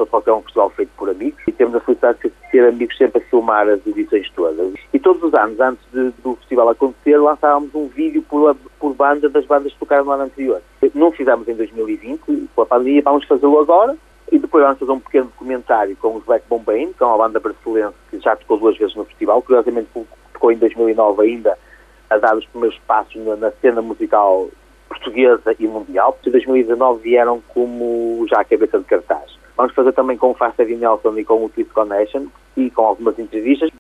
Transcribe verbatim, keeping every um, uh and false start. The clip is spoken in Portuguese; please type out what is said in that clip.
sou de qualquer um Portugal feito por amigos e temos a felicidade de ter amigos sempre a filmar as edições todas. E todos os anos, antes de, do festival acontecer, lançávamos um vídeo por, por banda das bandas que tocaram no ano anterior. Não fizemos em dois mil e vinte, com a pandemia, vamos fazê-lo agora. E depois vamos fazer um pequeno documentário com os Black Bombaine, que é uma banda brasileira que já tocou duas vezes no festival. Curiosamente tocou em dois mil e nove ainda, a dar os primeiros passos na, na cena musical portuguesa e mundial. Em dois mil e dezanove vieram como já a cabeça de cartaz. Vamos fazer também com o Fast Eddie Nelson e com o Twist Connection e com algumas entrevistas.